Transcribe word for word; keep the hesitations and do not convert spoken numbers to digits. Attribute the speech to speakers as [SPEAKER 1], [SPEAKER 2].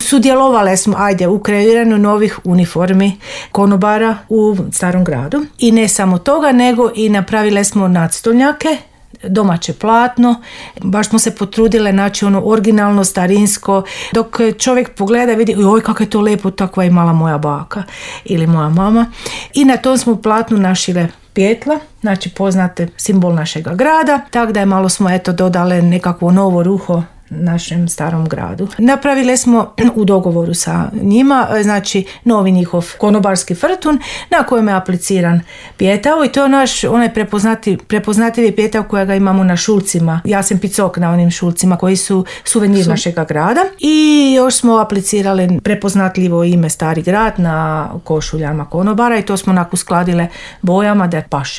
[SPEAKER 1] sudjelovale smo, ajde, u kreiranju novih uniformi konobara u Starom gradu. I ne samo toga, nego i napravile smo nadstolnjake, domaće platno, baš smo se potrudile naći ono originalno, starinsko, dok čovjek pogleda i vidi, oj kako je to lijepo, takva je imala moja baka ili moja mama. I na tom smo platnu našile pjetla, znači poznate simbol našega grada, tako da je malo smo eto dodale nekakvo novo ruho našem Starom gradu. Napravili smo u dogovoru sa njima, znači novi njihov konobarski frtun na kojem je apliciran pjetao i to je naš onaj prepoznati, prepoznatljivi pjetao kojega imamo na šulcima, Jasen Picok na onim šulcima koji su suvenir su. našega grada i još smo aplicirali prepoznatljivo ime Stari grad na košuljama konobara i to smo onako uskladile bojama da paše.